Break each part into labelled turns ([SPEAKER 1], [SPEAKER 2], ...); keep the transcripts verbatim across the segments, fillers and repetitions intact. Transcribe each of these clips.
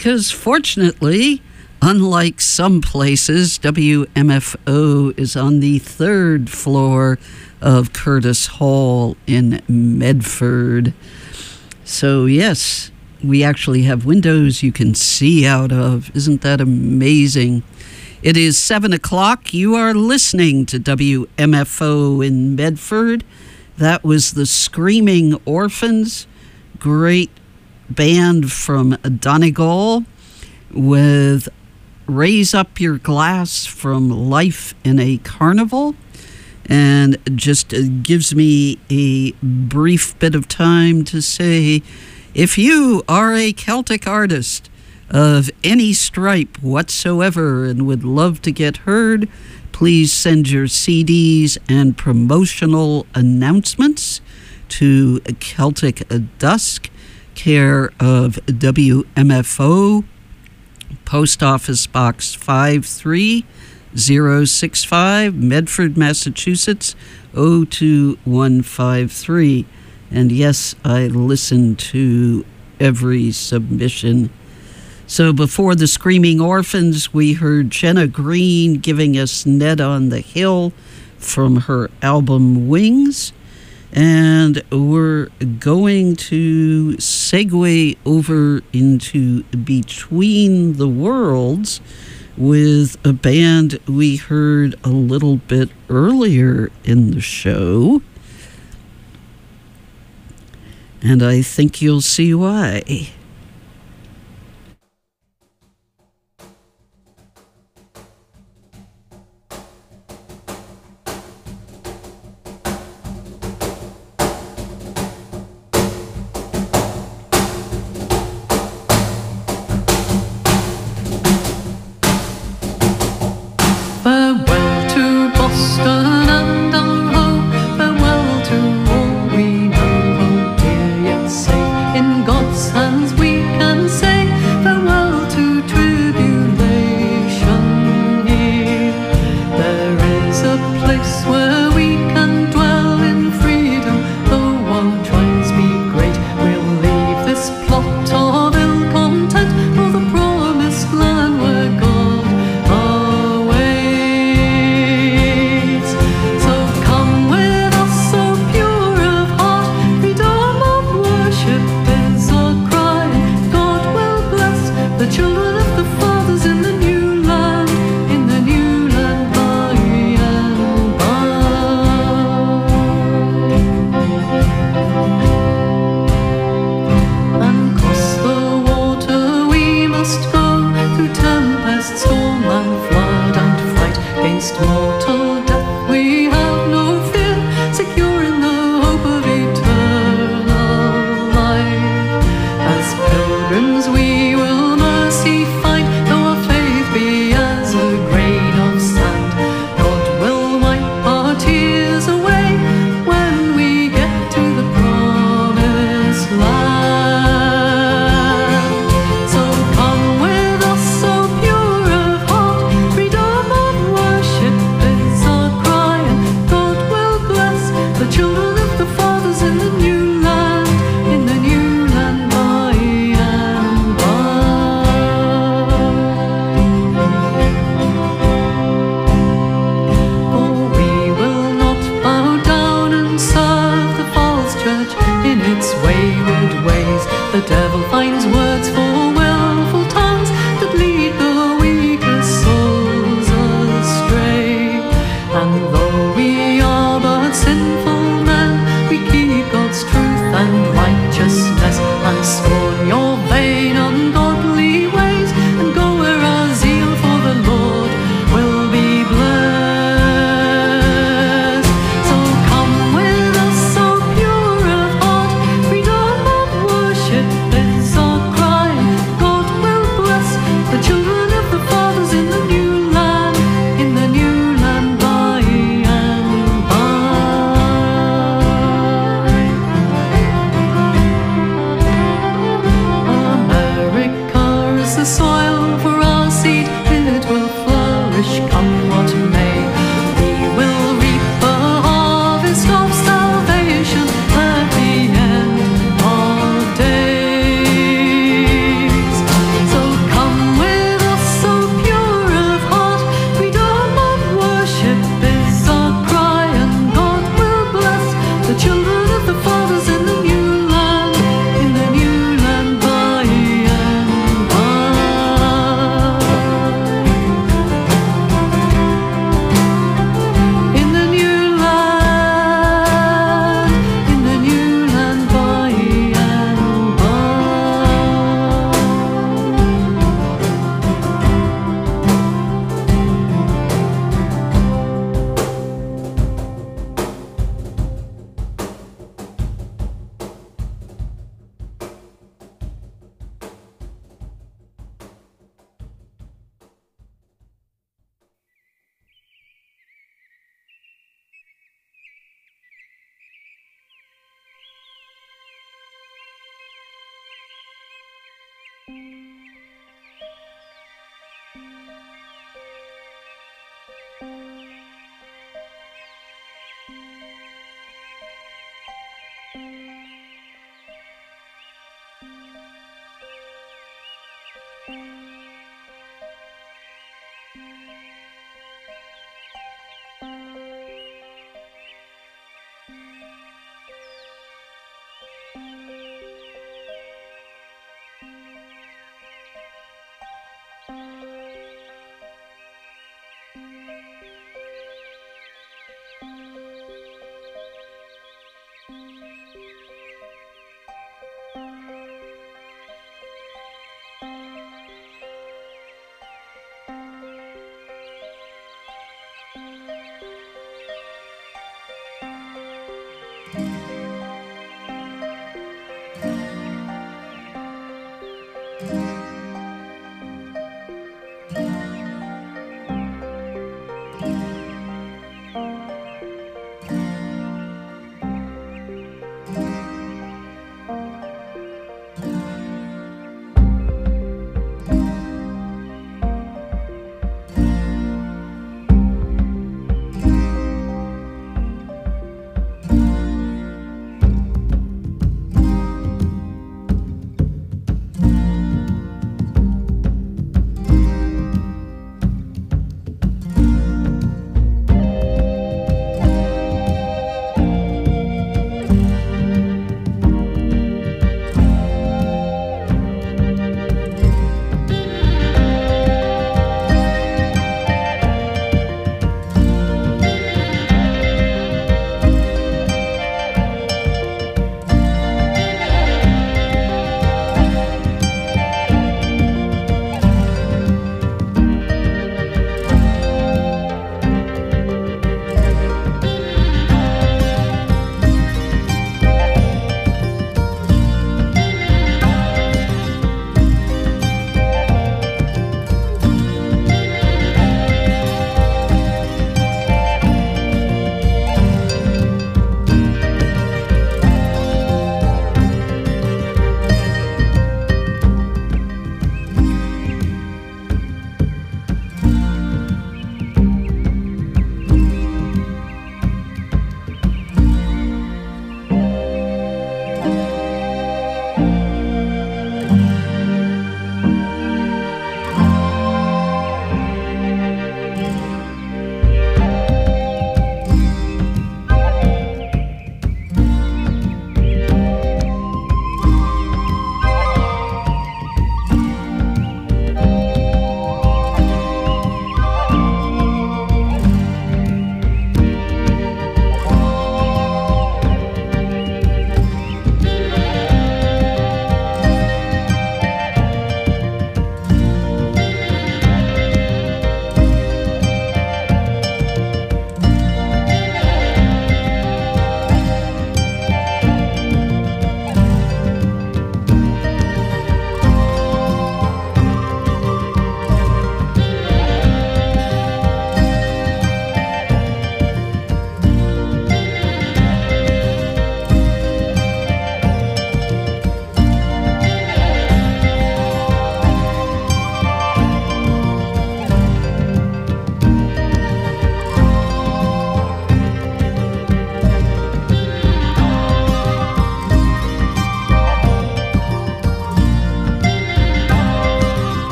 [SPEAKER 1] because fortunately, unlike some places, W M F O is on the third floor of Curtis Hall in Medford. So yes, we actually have windows you can see out of. Isn't that amazing? It is seven o'clock. You are listening to W M F O in Medford. That was the Screaming Orphans, great band from Donegal, with Raise Up Your Glass from Life in a Carnival. And just gives me a brief bit of time to say, if you are a Celtic artist of any stripe whatsoever and would love to get heard, please send your C Ds and promotional announcements to Celtic Dusk, care of W M F O, Post Office Box five three zero six five, Medford, Massachusetts, oh two one five three. And yes, I listen to every submission. So before the Screaming Orphans, we heard Jenna Green giving us Ned on the Hill from her album Wings. And we're going to segue over into Between the Worlds with a band we heard a little bit earlier in the show. And I think you'll see why.
[SPEAKER 2] We will mercy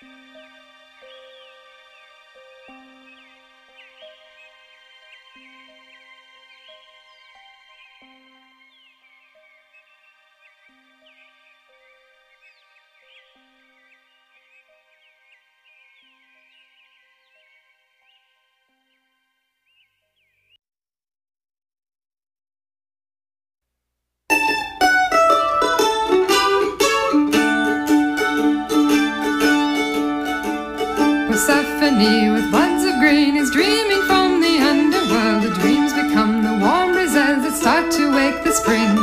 [SPEAKER 2] Persephone with buds of green is dreaming from the underworld. The dreams become the warm breezes that start to wake the spring.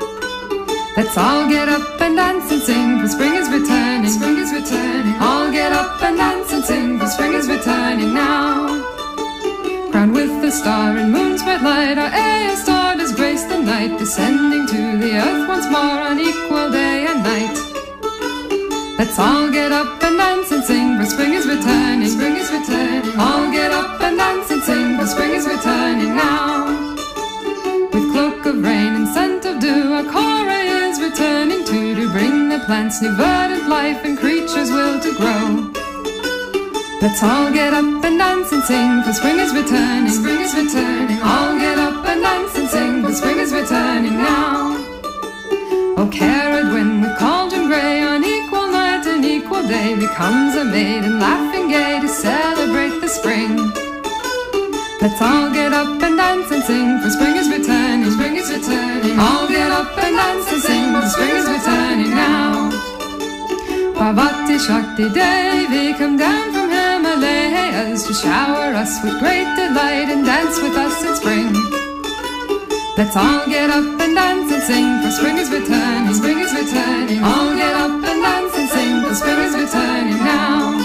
[SPEAKER 2] Let's all get up and dance and sing, for spring is returning. Spring is returning. All get up and dance and sing, for spring is returning now. Crowned with the star and moon's bright light, our Ea star does grace the night, descending to the earth once more on equal day and night. Let's all get up and dance and sing, for spring is returning. Spring is returning. All get up and dance and sing, for spring is returning now. With cloak of rain and scent of dew, our Kora is returning too, to bring the plants new verdant life and creatures will to grow. Let's all get up and dance and sing, for spring is returning. Spring is returning. All get up and dance and sing, for spring is returning now. O Ceridwen with cauldron grey, on equal night and equal day becomes a maiden laughing gay to celebrate the spring. Let's all get up and dance and sing, for spring is returning. Spring is returning. All get up and dance and sing, for spring is returning now. Parvati Shakti Devi come down from Himalayas to shower us with great delight and dance with us in spring. Let's all get up and dance and sing, for spring is returning. Spring is returning. All get up and dance and sing, for spring is returning now.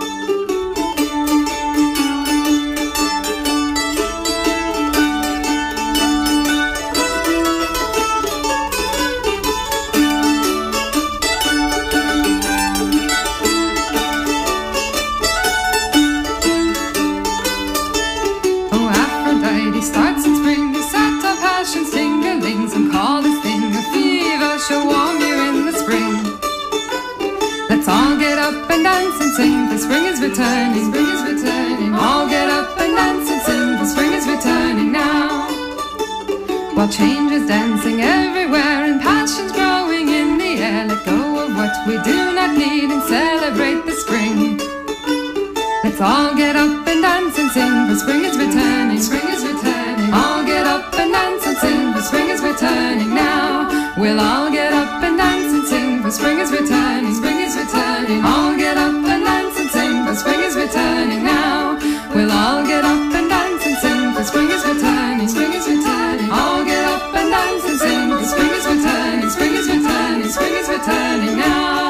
[SPEAKER 2] Oh, Aphrodite starts in spring, the set of passions tingling, some call this thing a fever, shall warm you in the spring. Let's all get up and dance and sing, for spring is returning. Spring is returning. All get up and dance and sing, for spring is returning now. While change is dancing everywhere and passions growing in the air, let go of what we do not need and celebrate the spring. Let's all get up and dance and sing, for spring is returning. Spring is returning. All get up and dance and sing, for spring is returning now. We'll all get up and dance and sing, for spring is returning. Spring is returning. All get up and dance and sing, for spring is returning now. We'll all get up and dance and sing, for spring is returning. Spring is returning. All get up and dance and sing, for spring is returning. Spring is returning. Spring is returning now.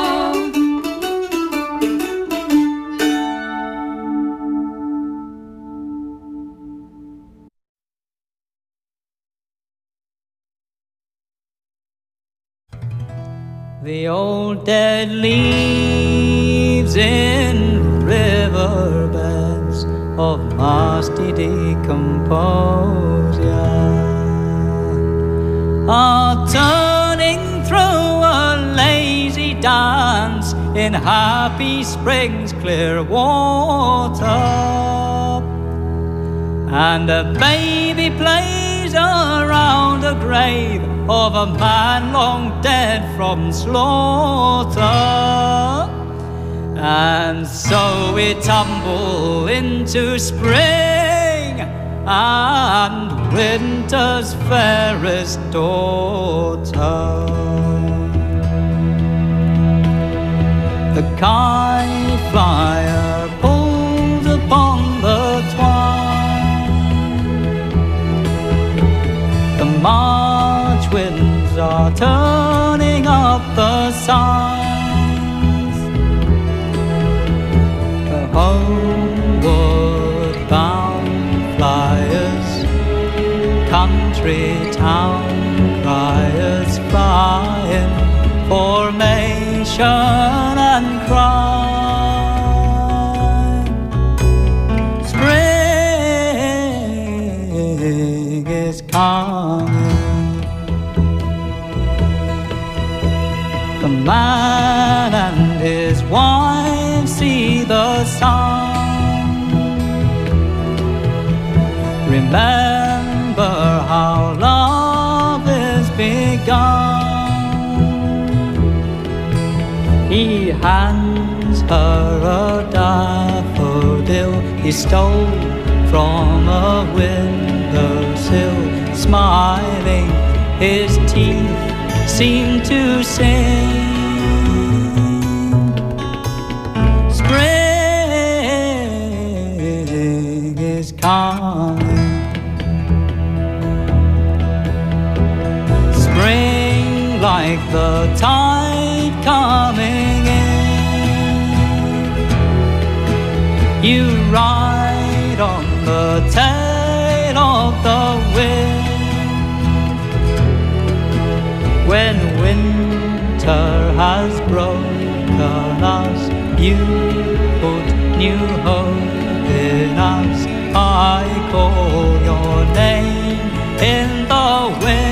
[SPEAKER 3] The old dead leaves in riverbeds of musty decomposure are turning through a lazy dance in happy spring's clear water, and a baby plays around a grave of a man long dead from slaughter. And so we tumble into spring and winter's fairest daughter. The kite flyer pulls upon the twine, the March winds are turning up the signs. The homeward bound flyers, country town criers, flying formation and cry. Spring is coming. The man and his wife see the sun. Remember how love is begun. He hands her a daffodil he stole from a windowsill. Smiling, his teeth seem to sing. Spring is coming. Spring like the tide coming in. You ride on the tail of the wind. When winter has broken us, you put new hope in us. I call your name in the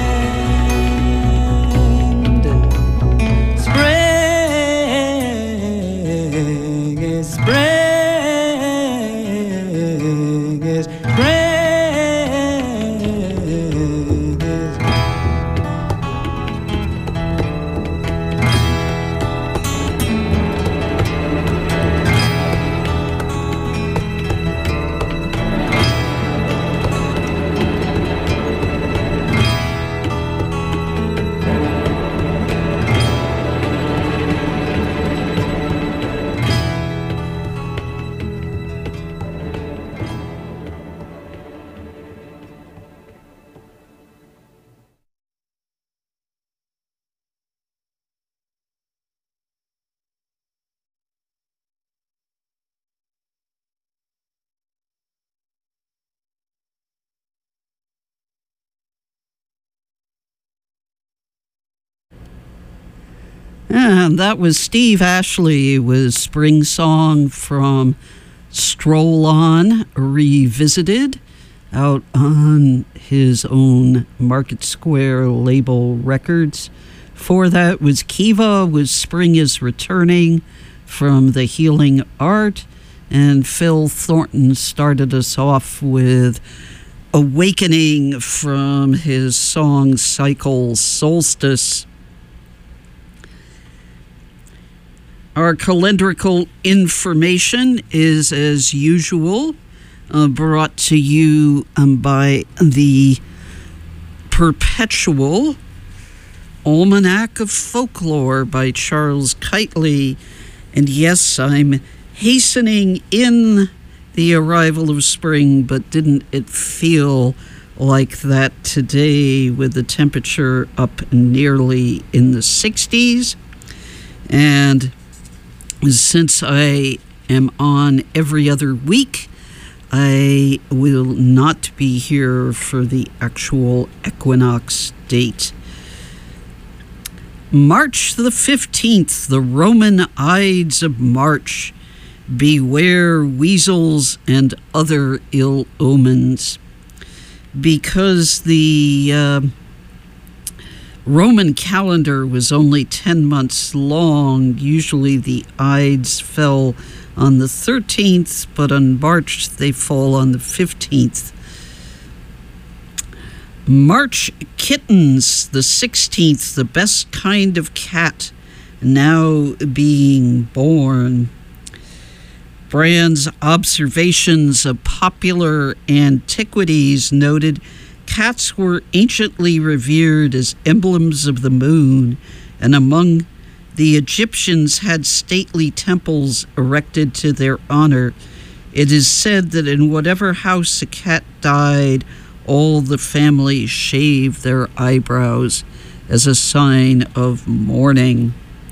[SPEAKER 3] wind. Spring is spring is spring is.
[SPEAKER 1] And that was Steve Ashley with Spring Song from Stroll On Revisited, out on his own Market Square label Records. For that was Kiva with Spring is Returning from The Healing Art. And Phil Thornton started us off with Awakening from his song Cycle Solstice. Our calendrical information is, as usual, uh, brought to you um, by the Perpetual Almanac of Folklore by Charles Keightley. And yes, I'm hastening in the arrival of spring, but didn't it feel like that today with the temperature up nearly in the sixties? And since I am on every other week, I will not be here for the actual equinox date. March the fifteenth, the Roman Ides of March. Beware weasels and other ill omens. Because the uh, Roman calendar was only ten months long, usually the Ides fell on the thirteenth, but on March they fall on the fifteenth. March kittens, the sixteenth, the best kind of cat now being born. Brand's observations of popular antiquities noted cats were anciently revered as emblems of the moon, and among the Egyptians had stately temples erected to their honor. It is said that in whatever house a cat died, all the family shaved their eyebrows as a sign of mourning.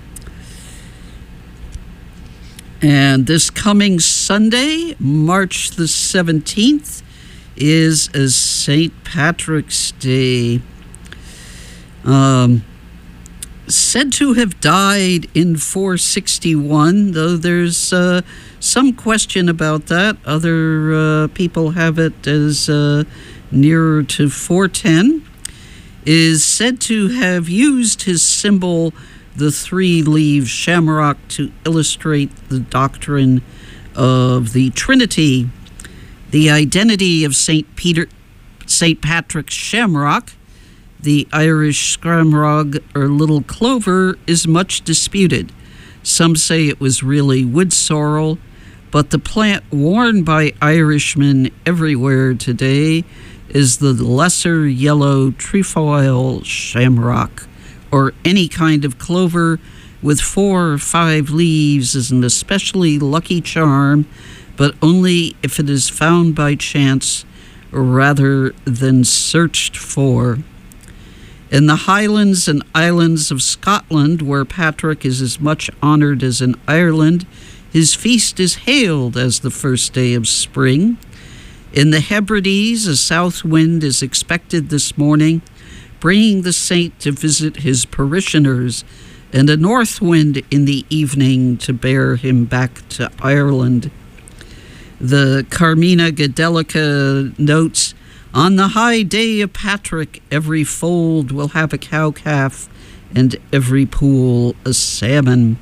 [SPEAKER 1] And this coming Sunday, March the seventeenth, is as Saint Patrick's Day. Um, said to have died in four sixty-one, though there's uh, some question about that. Other uh, people have it as uh, nearer to four ten. Is said to have used his symbol, the three-leaved shamrock to illustrate the doctrine of the Trinity. The identity of Saint Peter, Saint Patrick's shamrock, the Irish scramrog or little clover, is much disputed. Some say it was really wood sorrel, but the plant worn by Irishmen everywhere today is the lesser yellow trefoil shamrock, or any kind of clover with four or five leaves is an especially lucky charm, but only if it is found by chance rather than searched for. In the Highlands and Islands of Scotland, where Patrick is as much honoured as in Ireland, his feast is hailed as the first day of spring. In the Hebrides, a south wind is expected this morning, bringing the saint to visit his parishioners, and a north wind in the evening to bear him back to Ireland. The Carmina Gadelica notes, "On the high day of Patrick, every fold will have a cow-calf, and every pool a salmon."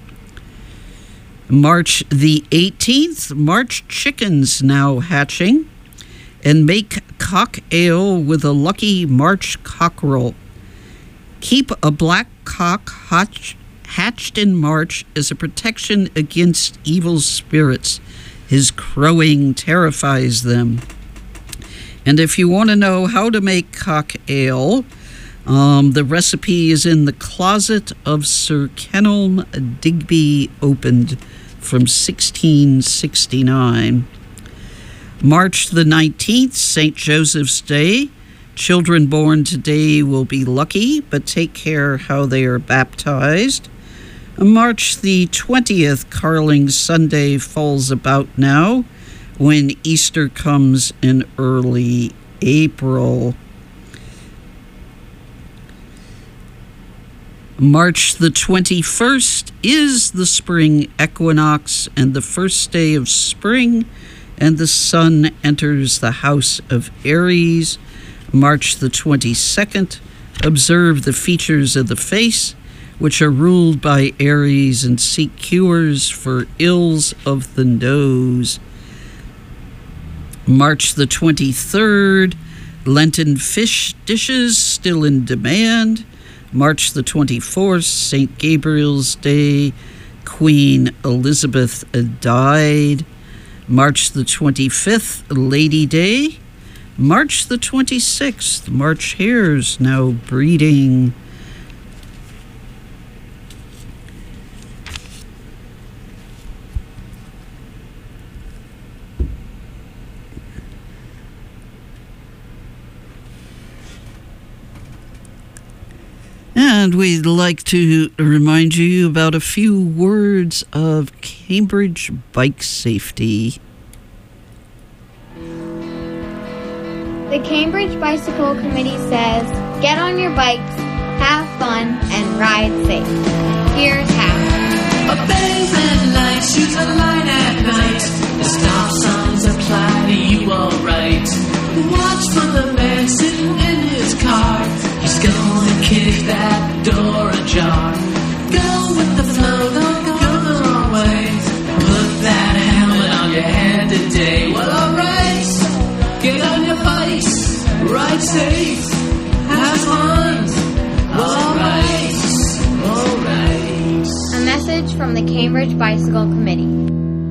[SPEAKER 1] March the eighteenth, March chickens now hatching, and make cock ale with a lucky March cockerel. Keep a black cock hatch, hatched in March as a protection against evil spirits. His crowing terrifies them. And if you want to know how to make cock ale, um, the recipe is in the Closet of Sir Kenelm Digby Opened from sixteen sixty-nine. March the nineteenth, Saint Joseph's Day. Children born today will be lucky, but take care how they are baptized. March the twentieth, Carling Sunday, falls about now, when Easter comes in early April. March the twenty-first is the spring equinox and the first day of spring, and the sun enters the house of Aries. March the twenty-second, observe the features of the face, which are ruled by Aries, and seek cures for ills of the nose. March the twenty-third, Lenten fish dishes still in demand. March the twenty-fourth, Saint Gabriel's Day, Queen Elizabeth died. March the twenty-fifth, Lady Day. March the twenty-sixth, March hares now breeding. And we'd like to remind you about a few words of Cambridge bike safety.
[SPEAKER 4] The Cambridge Bicycle Committee says, get on your bikes, have fun, and ride safe. Here's how.
[SPEAKER 5] Obey red lights, use the light at night. The stop signs apply to you alright. Watch for the man sitting in his car. He's gonna kick that door ajar. Go with the flow, don't go the wrong way. Put that helmet on your head today. Well, alright, get on your bikes, ride safe, have fun. Alright, alright.
[SPEAKER 4] A message from the Cambridge Bicycle Committee.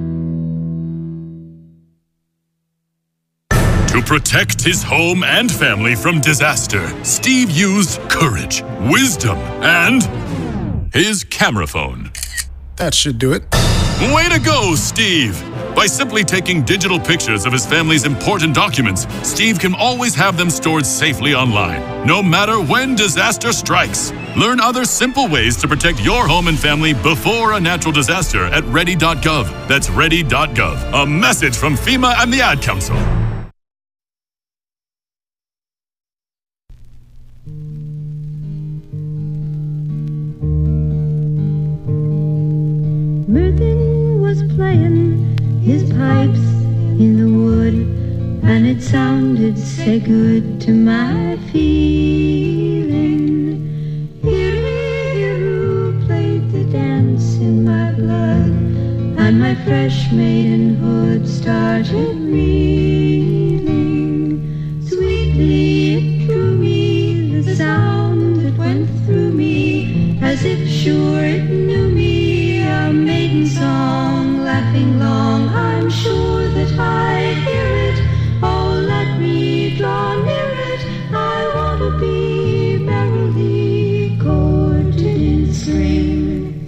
[SPEAKER 6] To protect his home and family from disaster, Steve used courage, wisdom, and his camera phone.
[SPEAKER 7] That should do it.
[SPEAKER 6] Way to go, Steve! By simply taking digital pictures of his family's important documents, Steve can always have them stored safely online, no matter when disaster strikes. Learn other simple ways to protect your home and family before a natural disaster at ready dot gov. That's ready dot gov. A message from FEMA and the Ad Council.
[SPEAKER 8] Merlin was playing his pipes in the wood, and it sounded so good to my feeling. Hiru, hiru, played fresh maidenhood started reeling. Sweetly it drew me, the sound that went through me, as if sure it knew me, a maiden song, laughing long. I'm sure that I hear it, oh let me draw near it, I want to be merrily courted in spring.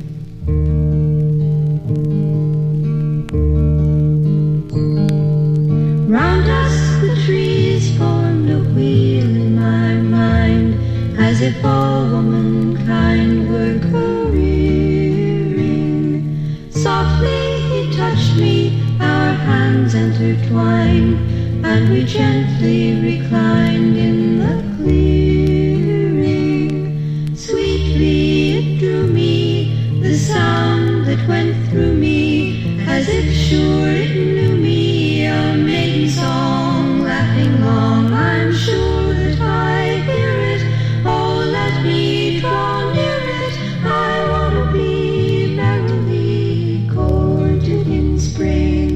[SPEAKER 8] Round us the trees formed a wheel in my mind, as if all womankind were careering. Softly he touched me, our hands intertwined, and we gently reclined in the clearing. Sweetly it drew me, the sound that went through me, as if sure it knew me, a maiden song, laughing long. I'm sure that I hear it, oh let me draw near it, I want to be merrily courted in spring.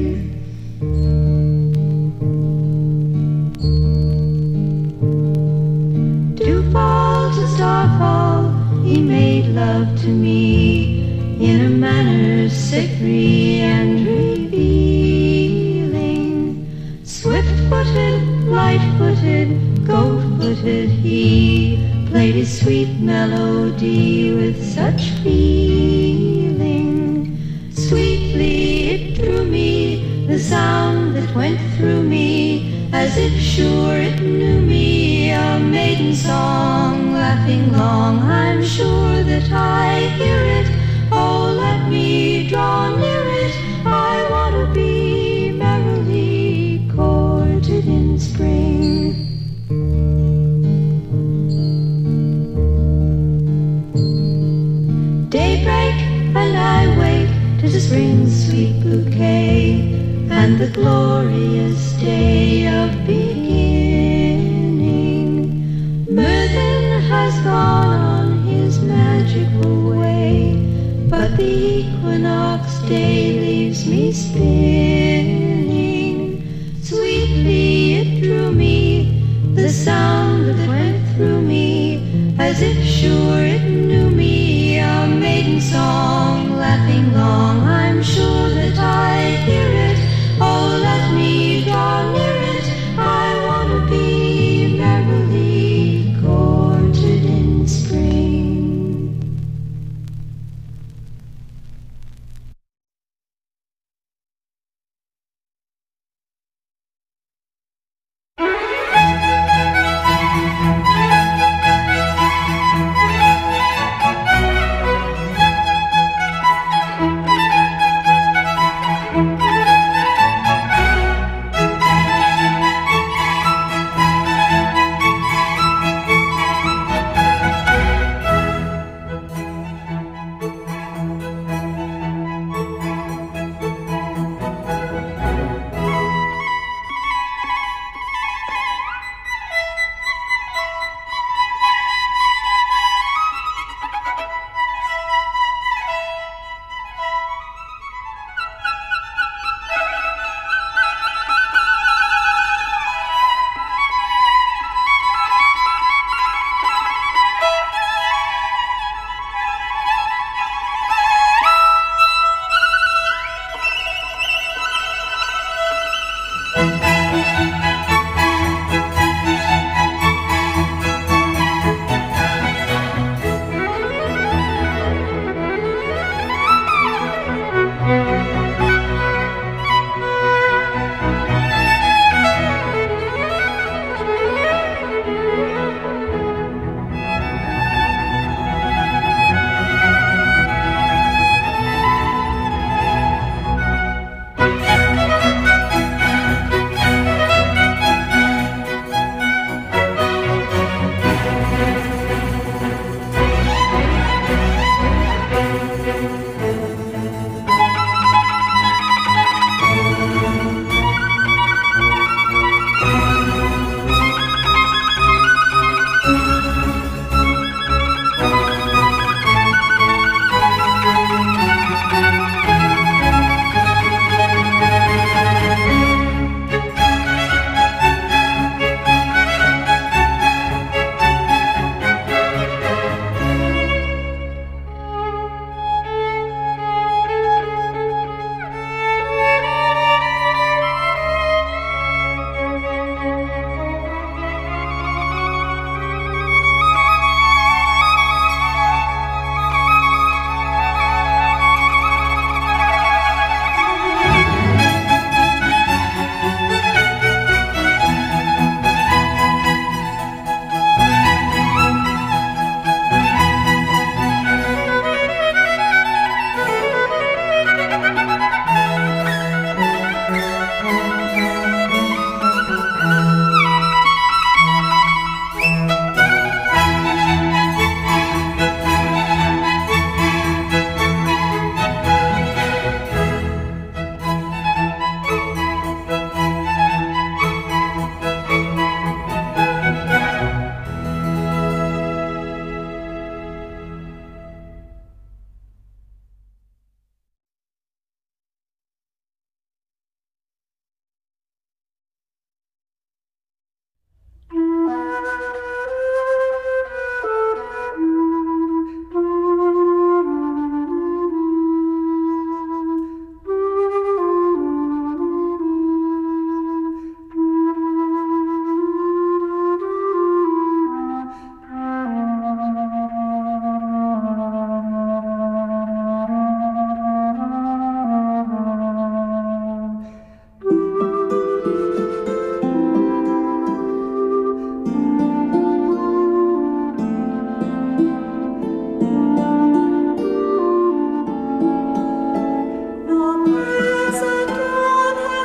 [SPEAKER 8] To fall, to starfall, he made love to me in a manner sickly and revealing. Swift-footed, light-footed, goat-footed, he played his sweet melody with such feeling. Sweetly it drew me, the sound that went through me, as if sure it knew me, a maiden song, laughing long. I'm sure that I hear it, oh let me draw near it, I want to be merrily courted in spring. Daybreak and I wake to the spring's sweet bouquet, and the glorious day of beginning. Merlin has gone on his magical way, but the equinox day leaves me spinning. Sweetly it drew me, the sound that went through me, as if sure it knew me, a maiden song, laughing long. I'm sure that I hear it, oh let me draw near it, I want to be merrily courted in spring.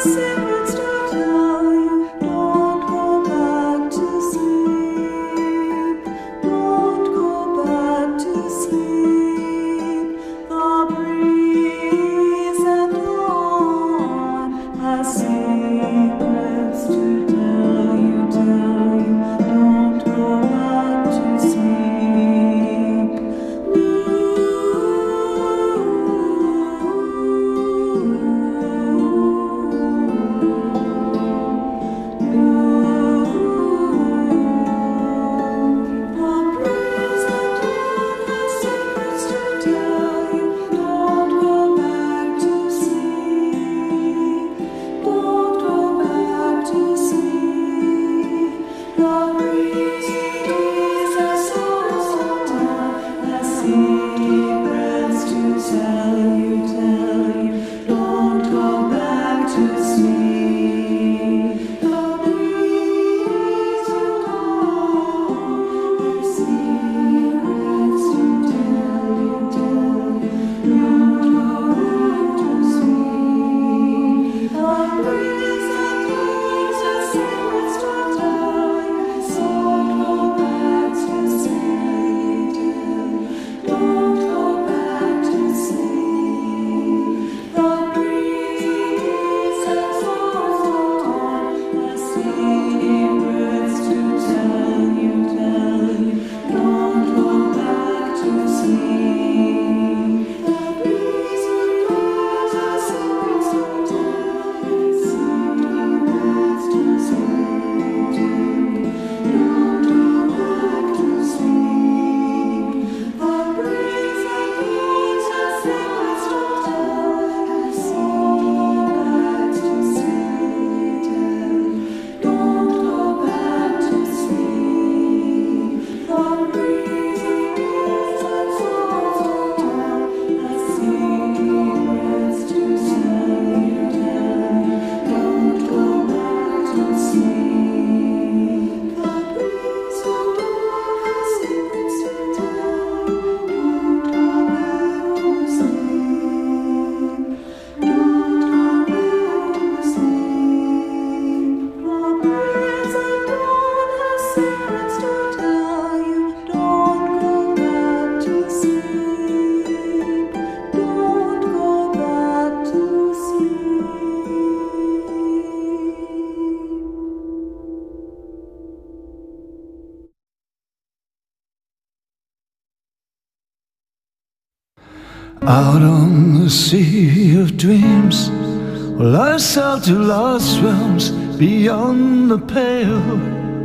[SPEAKER 9] Out on the sea of dreams, well, I sail to lost realms beyond the pale.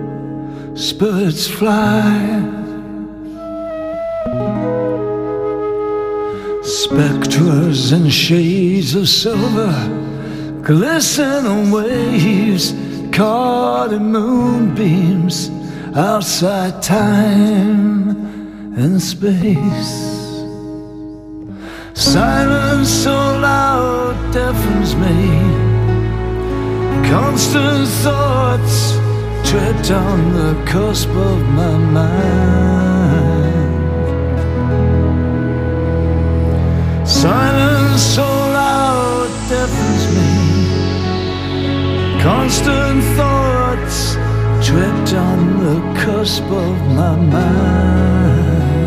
[SPEAKER 9] Spirits fly, spectres and shades of silver glisten on waves caught in moonbeams outside time and space. Silence so loud deafens me. Constant thoughts tread on the cusp of my mind. Silence so loud deafens me. Constant thoughts tread on the cusp of my mind.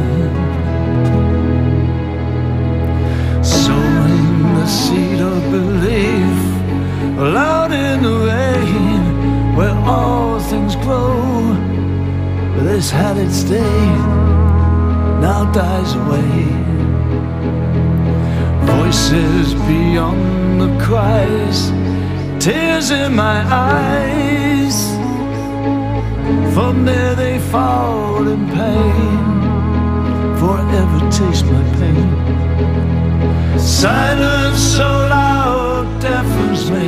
[SPEAKER 9] The seed of belief, loud in the rain, where all things grow. But this had its day, now dies away. Voices beyond the cries, tears in my eyes. From there they fall in pain, forever taste my pain. Silence so loud deafens me.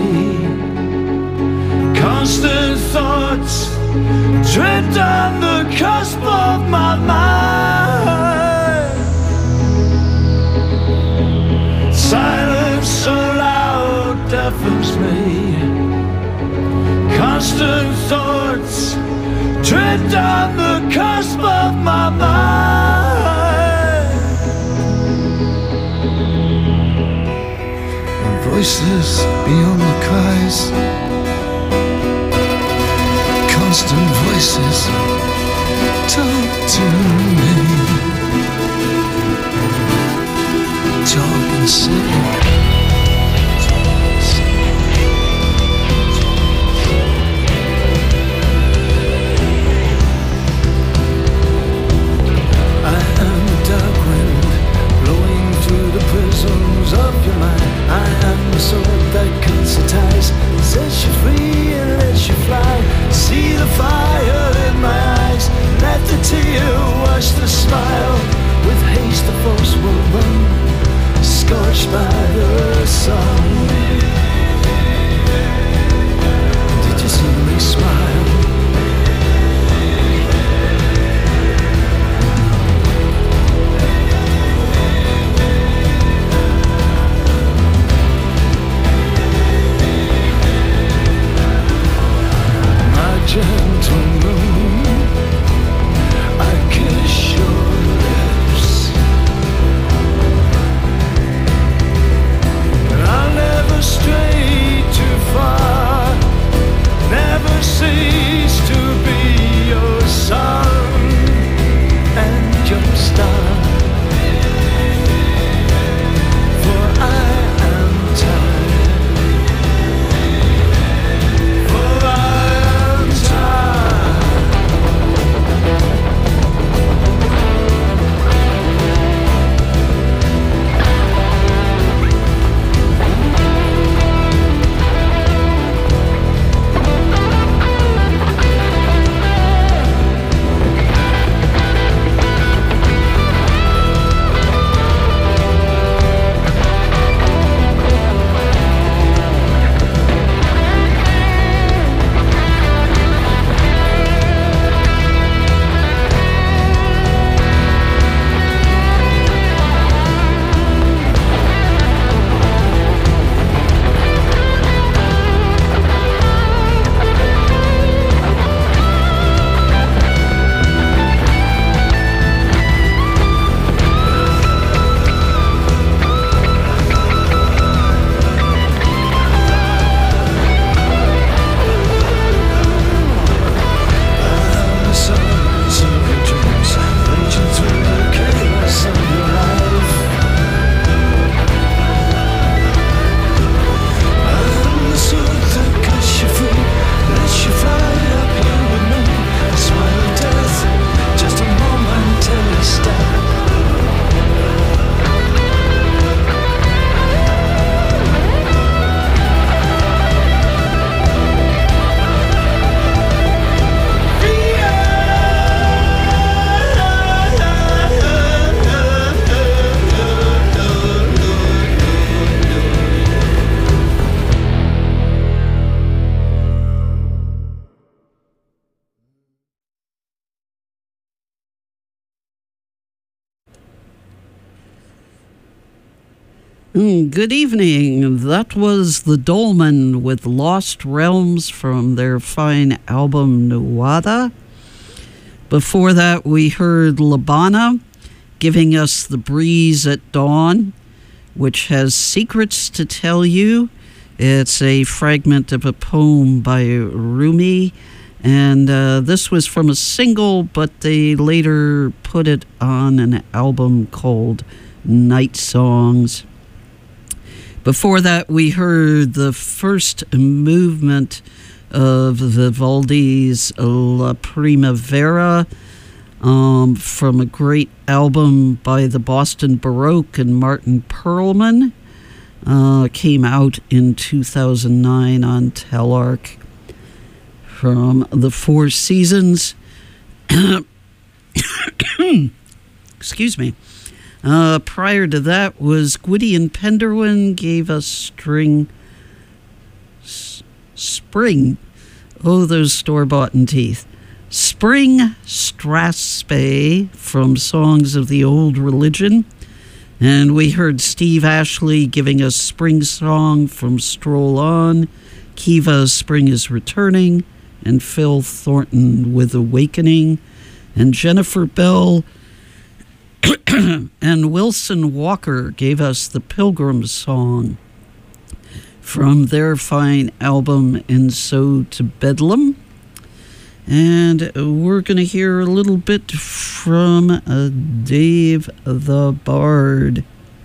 [SPEAKER 9] Constant thoughts tread on the cusp of my mind. Silence so loud deafens me. Constant thoughts tread on the cusp of my mind. Voices beyond the cries, faces talk to me. Talk and say. Prisms of your mind. I am the sword that cuts the ties, sets you free and lets you fly. See the fire in my eyes, let the tear wash the smile. With haste the force will run, scorched by the sun. Did you see me smile? Gentle moon, I kiss your lips, and I'll never stray too far, never cease to be your sun and your star. For I am tired, for I
[SPEAKER 1] Good evening. That was The Dolmen with Lost Realms from their fine album Nuada. Before that, we heard Labana giving us The Breeze at Dawn, which has secrets to tell you. It's a fragment of a poem by Rumi, and uh, this was from a single, but they later put it on an album called Night Songs. Before that, we heard the first movement of Vivaldi's La Primavera um, from a great album by the Boston Baroque and Martin Perlman. Uh, came out in two thousand nine on Telarc from the Four Seasons. Excuse me. Uh, prior to that was Gwydion Penderwin gave us string, s- Spring. Oh, those store-bought teeth. Spring Strathspey from Songs of the Old Religion. And we heard Steve Ashley giving us Spring Song from Stroll On, Kiva Spring is Returning, and Phil Thornton with Awakening, and Jennifer Bell and Wilson Walker gave us the Pilgrim Song from their fine album And So to Bedlam. And we're going to hear a little bit from uh, Dave the Bard.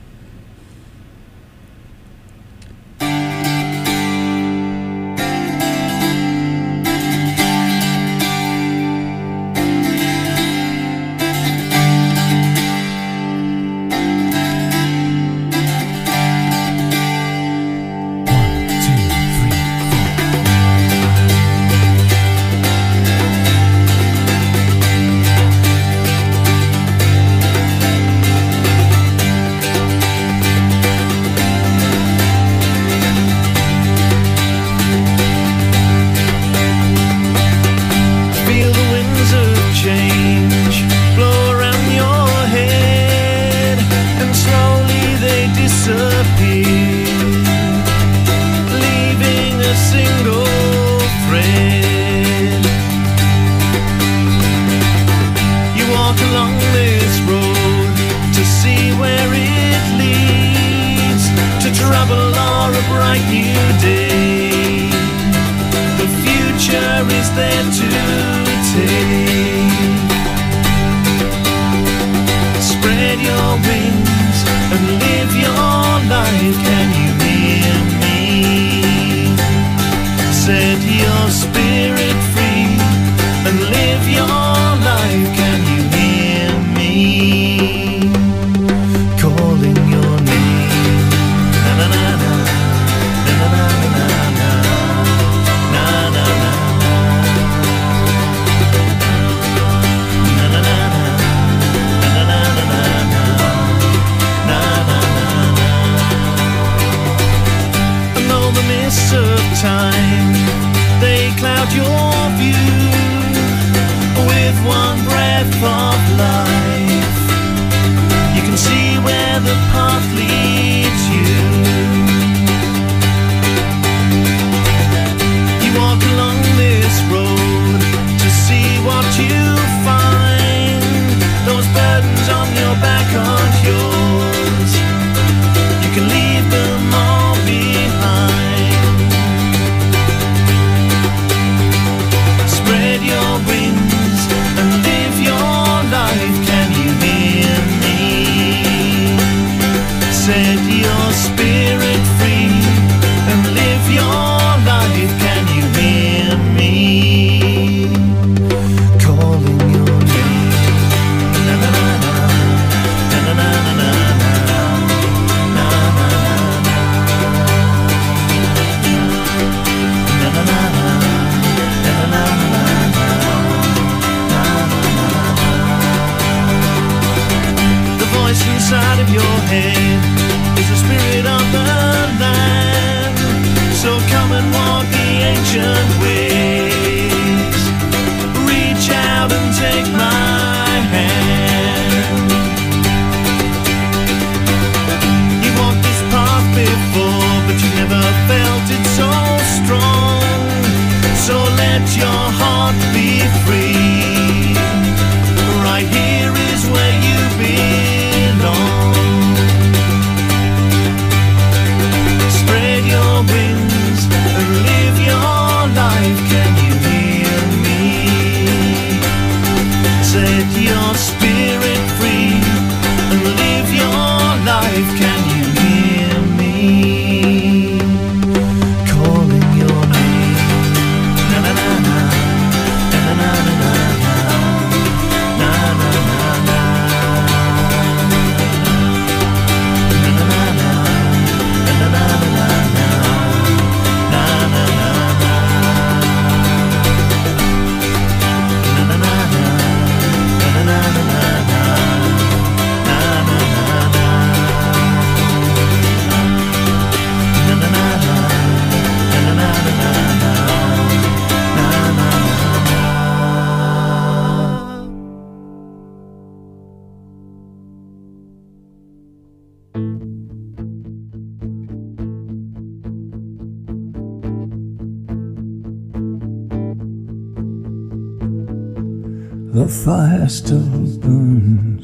[SPEAKER 9] The fire still burns.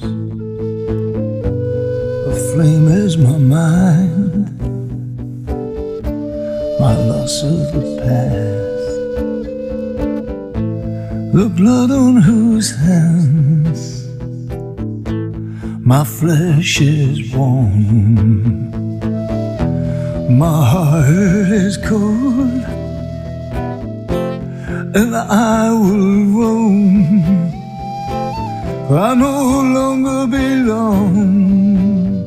[SPEAKER 9] The flame is my mind, my loss of the past. the blood on whose hands my flesh is warm, my heart is cold, and I will roam. I no longer belong.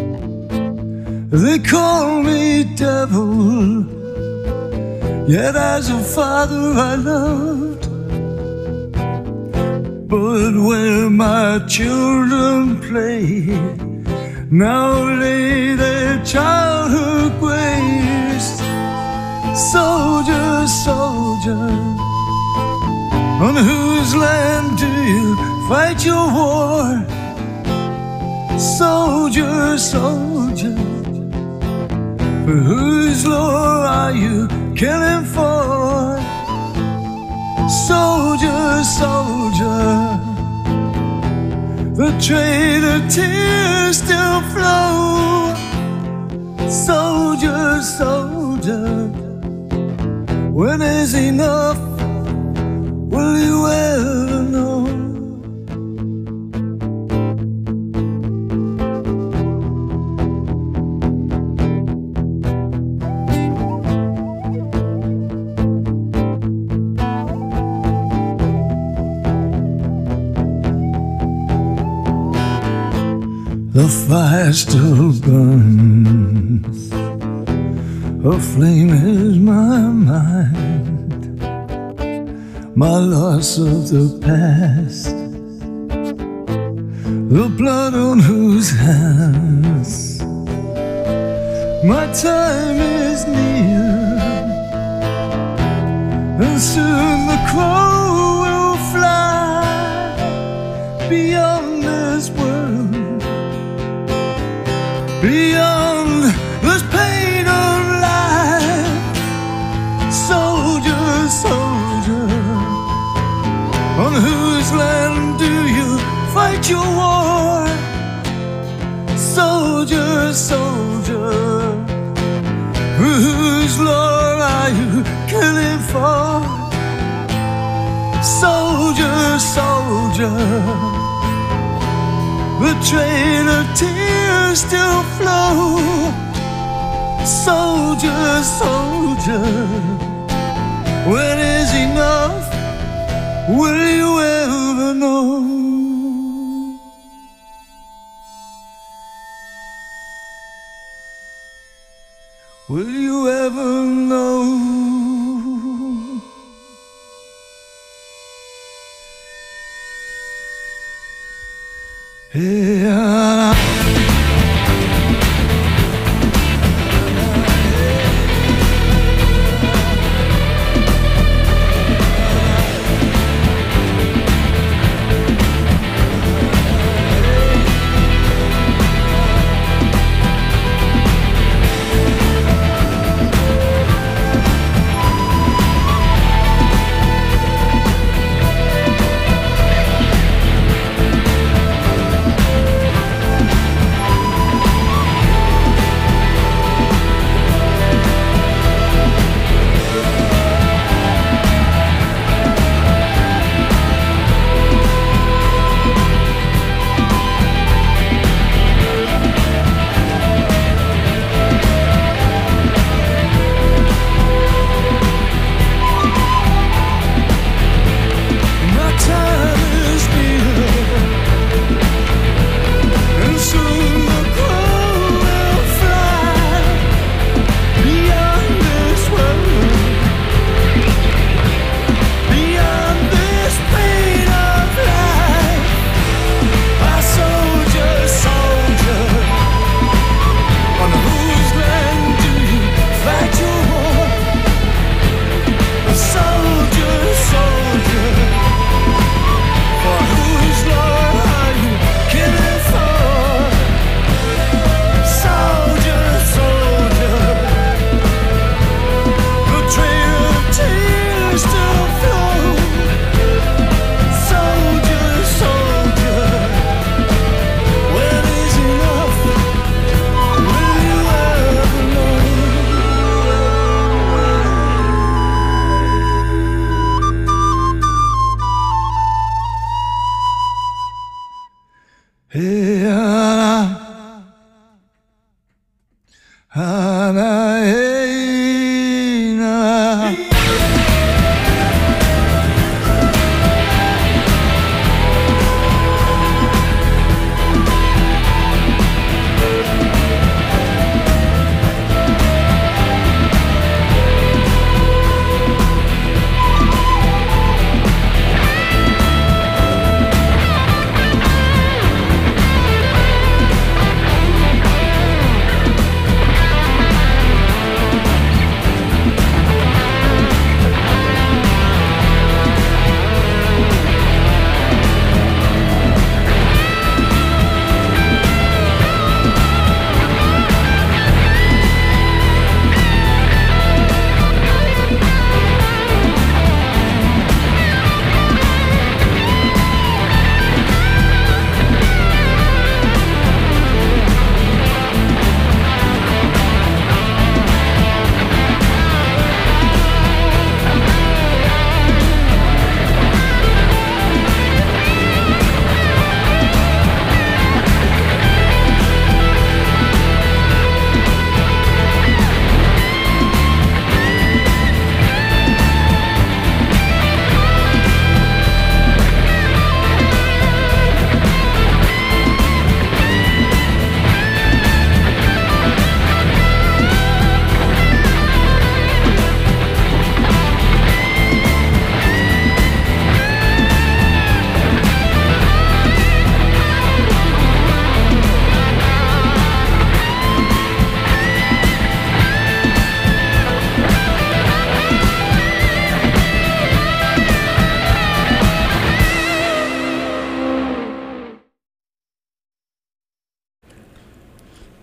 [SPEAKER 9] They call me devil, yet as a father I loved. But where my children play, now lay their childhood graves. Soldier, soldier, on whose land do you fight your war? Soldier, soldier, for whose lore are you killing for? Soldier, soldier, the traitor tears still flow. Soldier, soldier, when is enough? Will you ever know? The fire still burns, a flame is my mind, my loss of the past, the blood on whose hands my time is near, and soon the crow will fly beyond this world, beyond this pain of life. Soldier, soldier, on whose land do you fight your war? Soldier, soldier, whose lore are you killing for? Soldier, soldier, the train of tears still flow. Soldier, soldier, when is enough? Will you ever know? Will you ever know? Yeah.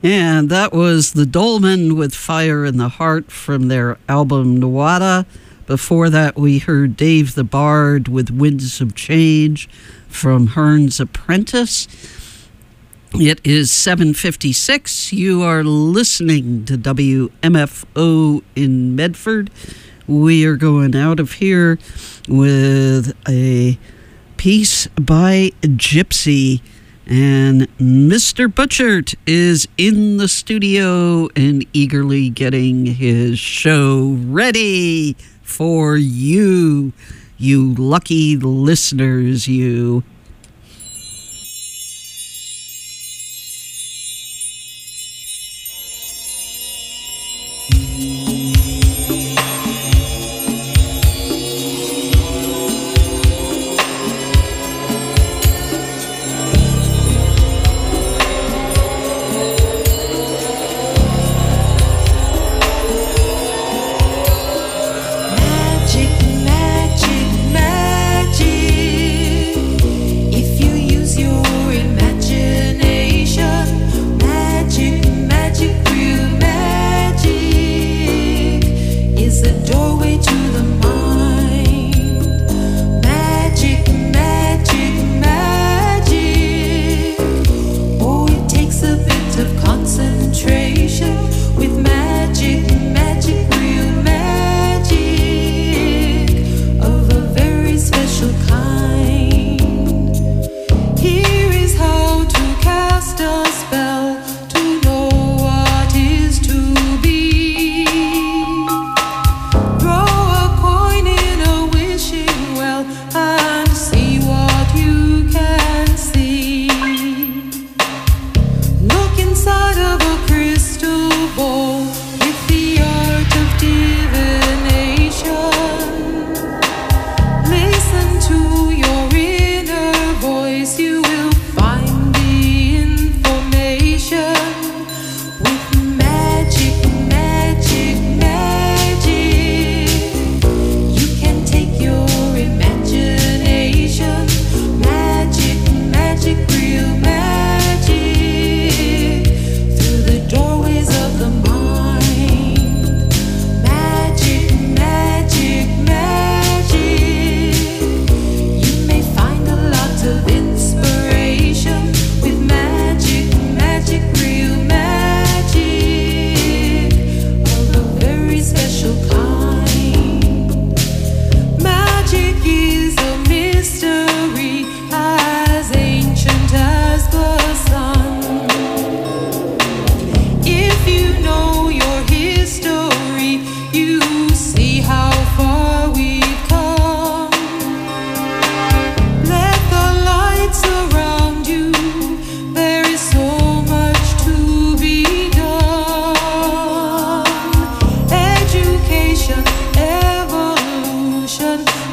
[SPEAKER 1] And that was the Dolmen with Fire in the Heart from their album Nuada. Before that, we heard Dave the Bard with Winds of Change from Hearn's Apprentice. It is seven fifty-six. You are listening to W M F O in Medford. We are going out of here with a piece by Gypsy. And Mister Butchert is in the studio and eagerly getting his show ready for you, you lucky listeners, you.
[SPEAKER 10] Evolution